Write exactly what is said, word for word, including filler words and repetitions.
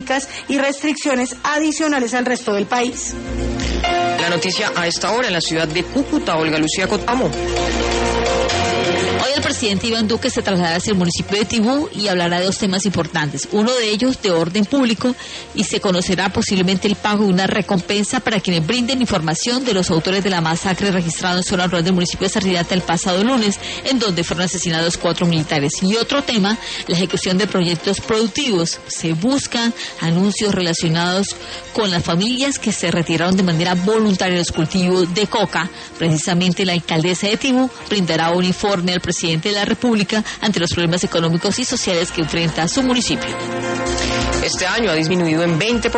y restricciones adicionales al resto del país. La noticia a esta hora en la ciudad de Cúcuta. Olga Lucía Cotamo. Hoy el presidente Iván Duque se traslada hacia el municipio de Tibú y hablará de dos temas importantes. Uno de ellos de orden público, y se conocerá posiblemente el pago de una recompensa para quienes brinden información de los autores de la masacre registrada en zona rural del municipio de Sardinata el pasado lunes, en donde fueron asesinados cuatro militares. Y otro tema, la ejecución de proyectos productivos. Se buscan anuncios relacionados con las familias que se retiraron de manera voluntaria de los cultivos de coca. Precisamente la alcaldesa de Tibú brindará un informe al presidente de la República ante los problemas económicos y sociales que enfrenta su municipio. Este año ha disminuido en veinte por ciento